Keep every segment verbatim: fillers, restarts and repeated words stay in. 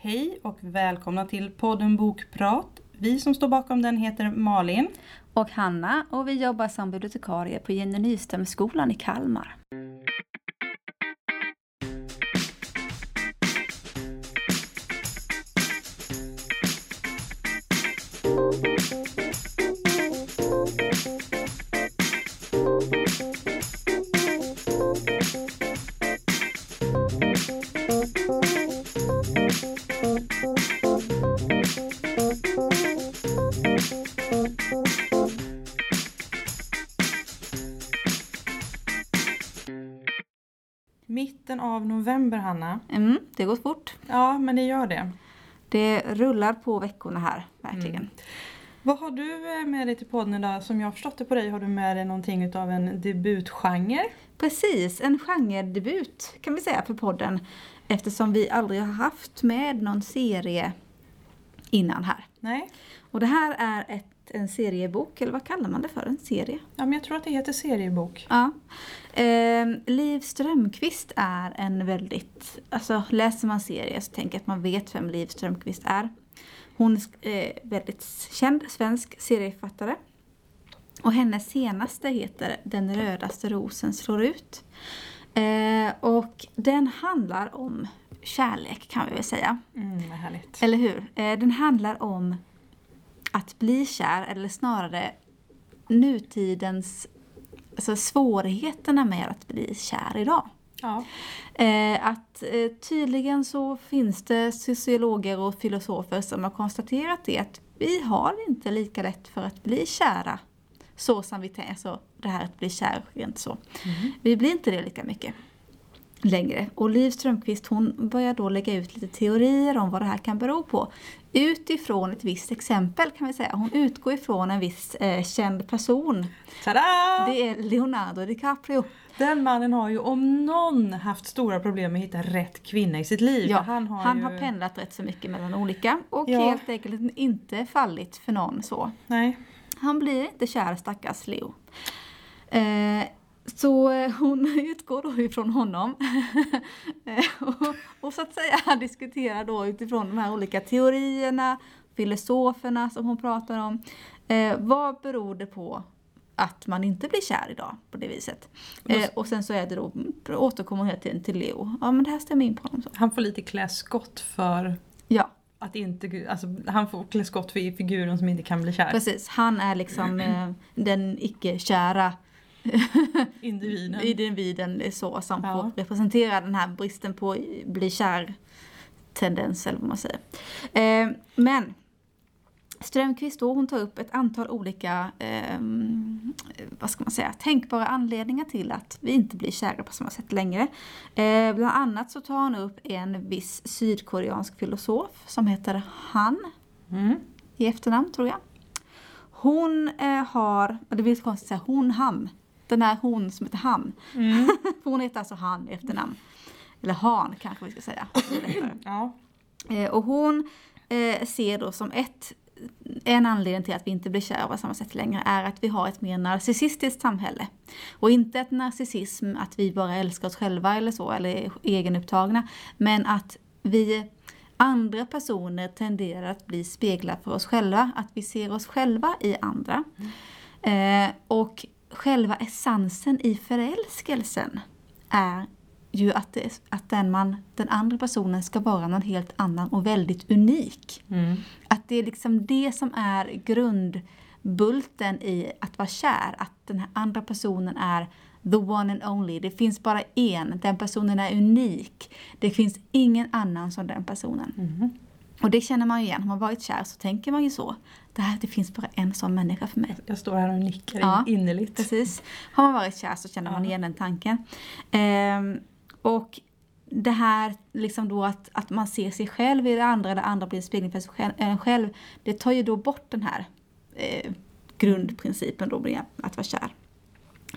Hej och välkomna till podden Bokprat. Vi som står bakom den heter Malin och Hanna och vi jobbar som bibliotekarie på Jenny Nyströmskolan i Kalmar. Mitten av november, Hanna. Mm, det går fort. Ja, men det gör det. Det rullar på veckorna här, verkligen. Mm. Vad har du med dig till podden idag? Som jag har förstått det på dig har du med dig någonting av en debutgenre. Precis, en genredebut kan vi säga för podden. Eftersom vi aldrig har haft med någon serie innan här. Nej. Och det här är ett, en seriebok, eller vad kallar man det för? En serie? Ja, men jag tror att det heter seriebok. Ja. Eh, Liv Strömquist är en väldigt, alltså läser man serie så tänker jag att man vet vem Liv Strömquist är. Hon är eh, väldigt känd svensk serieförfattare. Och hennes senaste heter Den rödaste rosen slår ut. Eh, och den handlar om kärlek kan vi väl säga. Mm, vad härligt. Eller hur? Eh, den handlar om att bli kär, eller snarare nutidens alltså svårigheterna med att bli kär idag. Ja. Eh, att eh, tydligen så finns det sociologer och filosofer som har konstaterat det att vi har inte lika lätt för att bli kära så som vi tänker, så det här att bli kär rent så. Mm. Vi blir inte det lika mycket längre. Och Liv Strömquist hon börjar då lägga ut lite teorier om vad det här kan bero på. Utifrån ett visst exempel kan vi säga. Hon utgår ifrån en viss eh, känd person. Tada! Det är Leonardo DiCaprio. Den mannen har ju om någon haft stora problem med att hitta rätt kvinna i sitt liv. Ja, han har, han ju... har pendlat rätt så mycket mellan olika. Och ja. helt enkelt inte fallit för någon så. Nej. Han blir inte kär, stackars Leo. Eh, så hon utgår då ifrån honom. och, och så att säga diskuterar då utifrån de här olika teorierna, filosoferna som hon pratar om. Eh, vad beror det på att man inte blir kär idag på det viset? Eh, och sen så är det då, återkommer hon till, till Leo. Ja, men det här stämmer in på honom så. Han får lite klä skott för... Ja. Att inte, alltså, han får klä skott för figuren som inte kan bli kär. Precis, han är liksom eh, den icke-kära individen. individen så, som ja. får representera den här bristen på bli kär tendens eller vad man säger. Eh, men Strömquist då, hon tar upp ett antal olika eh, vad ska man säga, tänkbara anledningar till att vi inte blir kära på samma sätt längre. Eh, bland annat så tar hon upp en viss sydkoreansk filosof som heter Han mm. i efternamn tror jag. Hon eh, har, och det blir konstigt att säga hon, han. Den här hon som heter Han. Mm. Hon heter alltså Han i efternamn. Eller Han kanske vi ska säga. ja. eh, och hon eh, ser då som ett en anledning till att vi inte blir kära på samma sätt längre är att vi har ett mer narcissistiskt samhälle. Och inte ett narcissism att vi bara älskar oss själva eller så, eller egenupptagna. Men att vi, andra personer tenderar att bli speglar för oss själva. Att vi ser oss själva i andra. Mm. Eh, och själva essensen i förälskelsen är ju att, det, att den, man, den andra personen ska vara någon helt annan och väldigt unik. Mm. Att det är liksom det som är grundbulten i att vara kär. Att den här andra personen är the one and only. Det finns bara en. Den personen är unik. Det finns ingen annan som den personen. Mm. Och det känner man ju igen. Har man varit kär så tänker man ju så. Det, här, det finns bara en sån människa för mig. Jag står här och nickar ja, innerligt. Precis. Har man varit kär så känner man igen den tanken. Ehm, och det här liksom då att, att man ser sig själv i det andra eller andra blir en spegling för sig själv. Det tar ju då bort den här eh, grundprincipen då med att vara kär.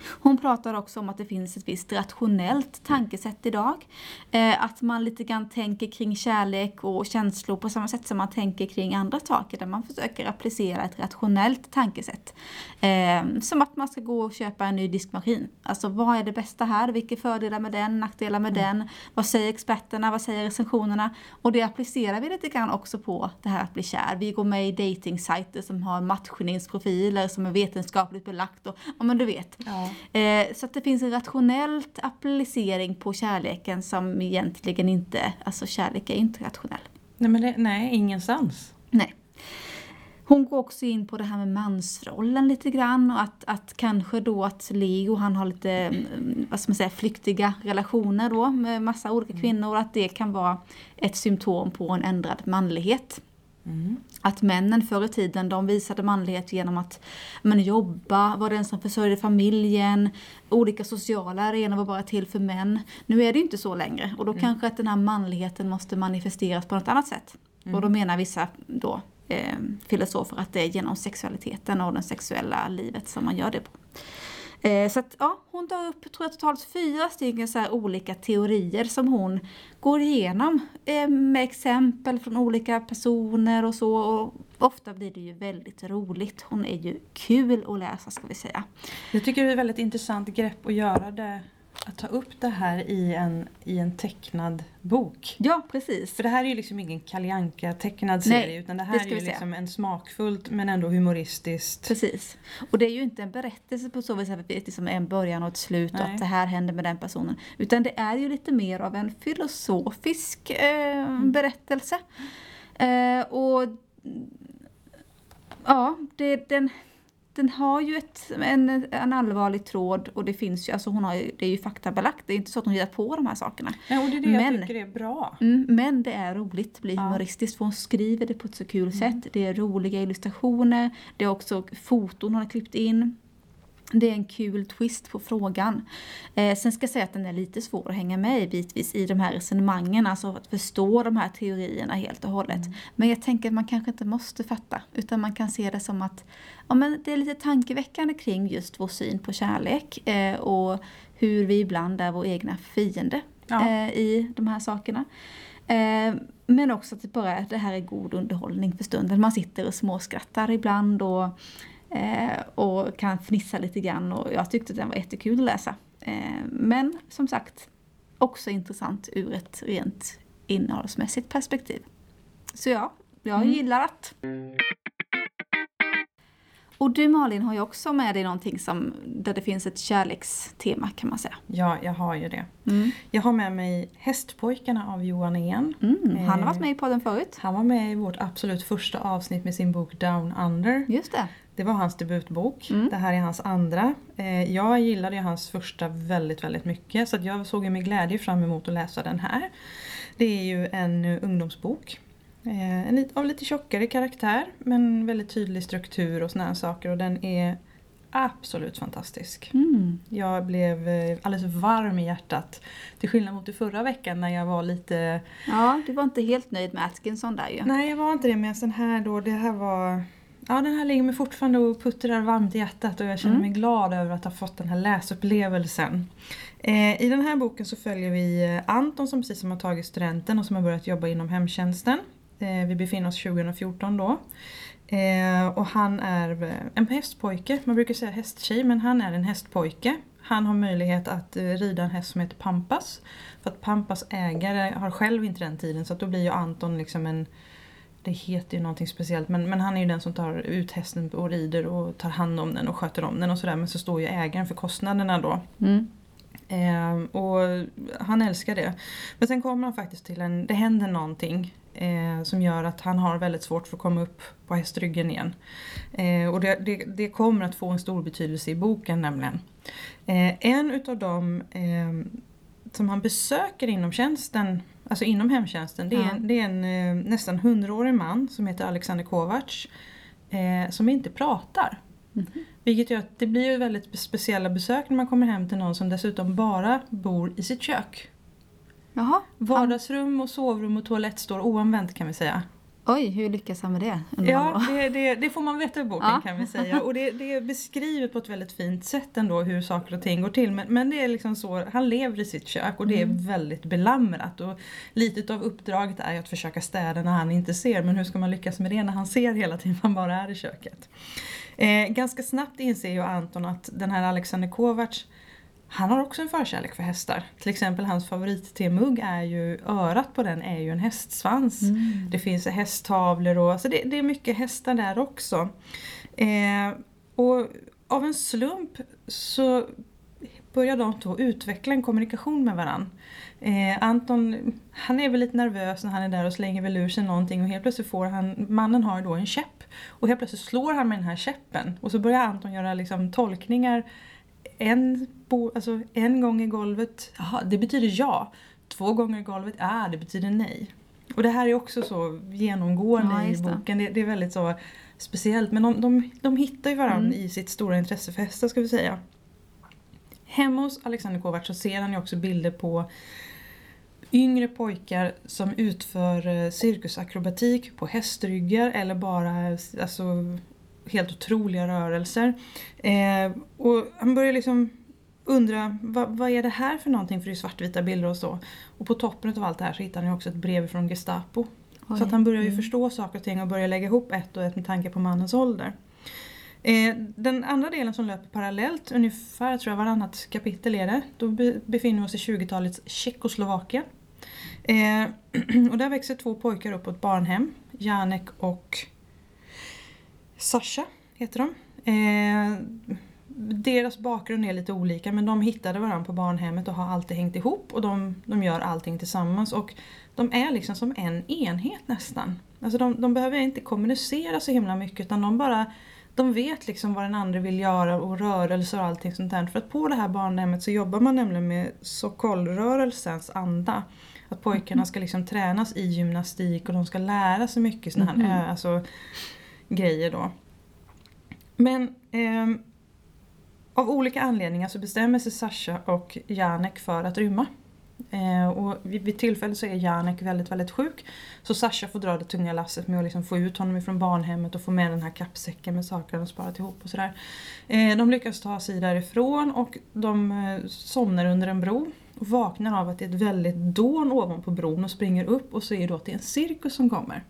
Hon pratar också om att det finns ett visst rationellt tankesätt idag. Eh, att man lite grann tänker kring kärlek och känslor på samma sätt som man tänker kring andra saker. Där man försöker applicera ett rationellt tankesätt. Eh, som att man ska gå och köpa en ny diskmaskin. Alltså vad är det bästa här? Vilka fördelar med den? Nackdelar med mm. den? Vad säger experterna? Vad säger recensionerna? Och det applicerar vi lite grann också på det här att bli kär. Vi går med i datingsajter som har matchningsprofiler som är vetenskapligt belagt. Och, ja men du vet. Ja. Eh, så att det finns en rationellt applicering på kärleken som egentligen inte, alltså kärlek är inte rationell. Nej, men det, nej, ingenstans. Nej. Hon går också in på det här med mansrollen lite grann och att, att kanske då att Leo han har lite, vad ska man säga, flyktiga relationer då med massa olika kvinnor och att det kan vara ett symptom på en ändrad manlighet. Mm. Att männen förr i tiden de visade manlighet genom att men, jobba, var den som försörjde familjen, olika sociala arenor var bara till för män. Nu är det inte så längre och då mm. kanske att den här manligheten måste manifesteras på något annat sätt. Mm. Och då menar vissa då eh, filosofer att det är genom sexualiteten och det sexuella livet som man gör det på. Eh, så att ja, hon tar upp tror jag totalt fyra stycken så här olika teorier som hon går igenom eh, med exempel från olika personer och så. Och ofta blir det ju väldigt roligt. Hon är ju kul att läsa ska vi säga. Jag tycker det är ett väldigt intressant grepp att göra det. Att ta upp det här i en, i en tecknad bok. Ja, precis. För det här är ju liksom ingen Kalle Anka tecknad serie. Nej, utan det här det är ju liksom en smakfullt men ändå humoristiskt. Precis. Och det är ju inte en berättelse på så vis att det är liksom en början och ett slut. Nej. Och att det här händer med den personen. Utan det är ju lite mer av en filosofisk eh, mm. berättelse. Eh, och ja, det, den... Den har ju ett, en, en allvarlig tråd och det finns ju, alltså hon har ju, det är ju faktabelagt. Det är inte så att hon hittar på de här sakerna. Ja, och det är det men, jag tycker är bra. Mm, men det är roligt, det blir ja. humoristiskt för hon skriver det på ett så kul mm. sätt. Det är roliga illustrationer, det är också foton hon har klippt in. Det är en kul twist på frågan. Eh, sen ska jag säga att den är lite svår att hänga med i bitvis i de här resonemangen. Alltså att förstå de här teorierna helt och hållet. Mm. Men jag tänker att man kanske inte måste fatta. Utan man kan se det som att ja, men det är lite tankeväckande kring just vår syn på kärlek. Eh, och hur vi ibland är vår egna fiende ja. eh, i de här sakerna. Eh, men också att det bara det här är god underhållning för stunden. Man sitter och småskrattar ibland och... Eh, och kan fnissa lite grann och jag tyckte att den var jättekul att läsa. Eh, men som sagt också intressant ur ett rent innehållsmässigt perspektiv. Så ja, jag mm. gillar att. Och du Malin har ju också med dig någonting som, där det finns ett kärlekstema kan man säga. Ja, jag har ju det. Mm. Jag har med mig Hästpojkarna av Johan Ehn. Mm, han har varit med i podden förut. Han var med i vårt absolut första avsnitt med sin bok Down Under. Just det. Det var hans debutbok. Mm. Det här är hans andra. Eh, jag gillade hans första väldigt, väldigt mycket. Så att jag såg med glädje fram emot att läsa den här. Det är ju en ungdomsbok. Eh, en lite, av lite tjockare karaktär. Men väldigt tydlig struktur och såna här saker. Och den är absolut fantastisk. Mm. Jag blev eh, alldeles varm i hjärtat. Till skillnad mot det förra veckan när jag var lite... Ja, du var inte helt nöjd med Atkinson där ju. Nej, jag var inte det. Men den här då, det här var... Ja, den här ligger mig fortfarande och puttrar varmt i hjärtat och jag känner mig mm. glad över att ha fått den här läsupplevelsen. Eh, I den här boken så följer vi Anton som precis som har tagit studenten och som har börjat jobba inom hemtjänsten. Eh, vi befinner oss tjugo fjorton då. Eh, och han är en hästpojke, man brukar säga hästtjej men han är en hästpojke. Han har möjlighet att eh, rida en häst som heter Pampas. För att Pampas ägare har själv inte den tiden så att då blir ju Anton liksom en... Det heter ju någonting speciellt men, men han är ju den som tar ut hästen och rider och tar hand om den och sköter om den och sådär. Men så står ju ägaren för kostnaderna då. Mm. Eh, och han älskar det. Men sen kommer han faktiskt till en, det händer någonting eh, som gör att han har väldigt svårt för att komma upp på hästryggen igen. Eh, och det, det, det kommer att få en stor betydelse i boken nämligen. Eh, en utav dem eh, som han besöker inom tjänsten, alltså inom hemtjänsten, det är, ja. en, det är en eh, nästan hundraårig man som heter Alexander Kovacs eh, som inte pratar. Mm. Vilket gör att det blir ju väldigt speciella besök när man kommer hem till någon som dessutom bara bor i sitt kök. Jaha. Vardagsrum och sovrum och toalett står oanvänt kan vi säga. Oj, hur lyckas han med det? Ja, det, det, det får man veta i boken ja. kan vi säga. Och det, det är beskrivet på ett väldigt fint sätt ändå hur saker och ting går till. Men, men det är liksom så, han lever i sitt kök och det är mm. väldigt belamrat. Och lite av uppdraget är att försöka städa när han inte ser. Men hur ska man lyckas med det när han ser hela tiden man bara är i köket? Eh, ganska snabbt inser ju Anton att den här Alexander Kovacs, han har också en förkärlek för hästar. Till exempel hans favoritttemugg är ju, örat på den är ju en hästsvans. Mm. Det finns hästtavlor och alltså det, det är mycket hästar där också. Eh, och av en slump så börjar de två utveckla en kommunikation med varann. Eh, Anton, han är väl lite nervös när han är där och slänger väl ur sig någonting och helt plötsligt får han, mannen har då en käpp och helt plötsligt slår han med den här käppen och så börjar Anton göra liksom tolkningar. En, bo, alltså en gång i golvet, aha, det betyder ja. Två gånger i golvet, ah, det betyder nej. Och det här är också så genomgående ja, i boken. Det, det är väldigt så speciellt. Men de, de, de hittar ju varandra mm. i sitt stora intresse för hästar, ska vi säga. Hemma hos Alexander Kovacs så ser han ju också bilder på yngre pojkar som utför cirkusakrobatik på hästryggar eller bara alltså, helt otroliga rörelser. Eh, och han börjar liksom undra, vad, vad är det här för någonting, för det är svartvita bilder och så. Och på toppen av allt det här så hittar han ju också ett brev från Gestapo. Oj. Så att han börjar ju mm. förstå saker och ting och börjar lägga ihop ett och ett med tanke på mannens ålder. Eh, den andra delen som löper parallellt, ungefär tror jag varannat kapitel är det. Då be, befinner vi oss i tjugotalets Tjeckoslovakien. Eh, och där växer två pojkar upp på ett barnhem. Janek och Sasha heter de. Eh, deras bakgrund är lite olika, men de hittade varandra på barnhemmet och har alltid hängt ihop. Och de, de gör allting tillsammans. Och de är liksom som en enhet nästan. Alltså de, de behöver inte kommunicera så himla mycket, utan de bara... De vet liksom vad den andra vill göra och rörelser och allting sånt där. För att på det här barnhemmet så jobbar man nämligen med Sokol-rörelsens anda. Att pojkarna ska liksom tränas i gymnastik och de ska lära sig mycket såna här mm. alltså, grejer då. Men eh, av olika anledningar så bestämmer sig Sasha och Janek för att rymma. Eh, och vid, vid tillfället så är Janek väldigt, väldigt sjuk. Så Sasha får dra det tunga lasset med att liksom få ut honom ifrån barnhemmet och få med den här kappsäcken med saker de sparat ihop och sådär. Eh, de lyckas ta sig därifrån och de eh, somnar under en bro. Och vaknar av att det är ett väldigt dån ovanpå bron och springer upp och ser då att det är en cirkus som kommer.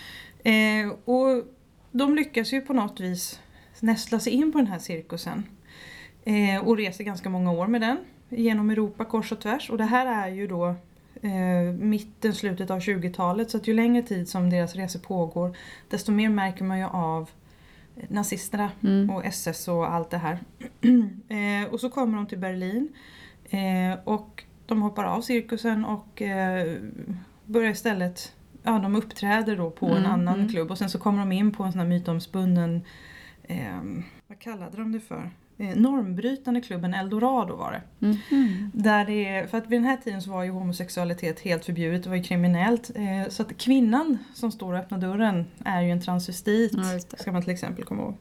Eh, och de lyckas ju på något vis nästla sig in på den här cirkusen. Eh, och reser ganska många år med den. Genom Europa kors och tvärs. Och det här är ju då eh, mitten, slutet av tjugotalet. Så att ju längre tid som deras resor pågår, desto mer märker man ju av nazisterna mm. och S S och allt det här. eh, och så kommer de till Berlin. Eh, och de hoppar av cirkusen och eh, börjar istället... Ja, de uppträder då på mm, en annan mm. klubb. Och sen så kommer de in på en sån här mytomspunnen... Eh, vad kallade de det för? Eh, normbrytande klubben Eldorado var det. Mm. Mm. Där det är, för att vid den här tiden så var ju homosexualitet helt förbjudet. Det var ju kriminellt. Eh, så att kvinnan som står och öppnar dörren är ju en transvestit. Ja, ska man till exempel komma ihåg.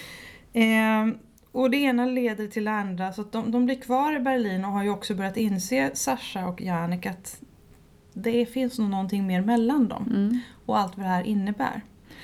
Eh, och det ena leder till det andra. Så att de, de blir kvar i Berlin och har ju också börjat inse, Sasha och Janek, att det finns nog någonting mer mellan dem. Mm. Och allt vad det här innebär.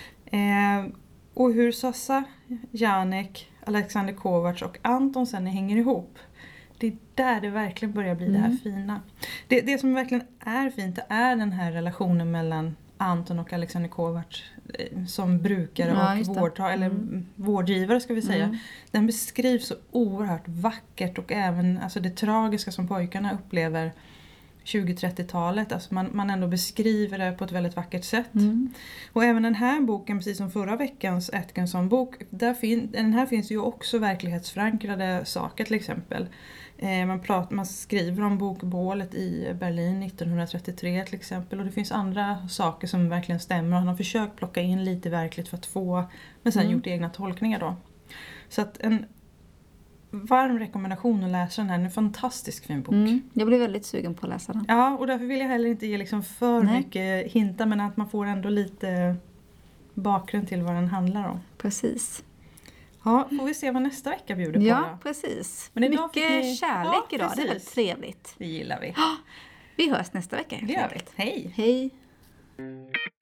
Eh, och hur Sasha, Janek, Alexander Kovacs och Anton sen hänger ihop. Det är där det verkligen börjar bli mm. det här fina. Det, det som verkligen är fint, det är den här relationen mellan Anton och Alexander Kovacs som brukare ja, och vårdtagare, eller mm. vårdgivare ska vi säga. Mm. Den beskrivs så oerhört vackert och även alltså det tragiska som pojkarna upplever tjugo-trettiotalet. Alltså man, man ändå beskriver det på ett väldigt vackert sätt. Mm. Och även den här boken, precis som förra veckans Atkinson-bok, där fin, den här finns ju också verklighetsförankrade saker till exempel. Eh, man, pratar, man skriver om bokbålet i Berlin nittonhundratrettiotre till exempel. Och det finns andra saker som verkligen stämmer. Och han har försökt plocka in lite verkligt för att få, men sen mm. gjort egna tolkningar då. Så att en varm rekommendation att läsa den här. En fantastisk fin bok. Mm, jag blir väldigt sugen på att läsa den. Ja, och därför vill jag heller inte ge liksom för Nej. mycket hintar, men att man får ändå lite bakgrund till vad den handlar om. Precis. Ja, får vi se vad nästa vecka bjuder på. Ja, då. precis. Men mycket ni... kärlek ja, idag, precis. Det är väldigt trevligt. Det gillar vi. Vi hörs nästa vecka. Det gör vi. Hej. Hej.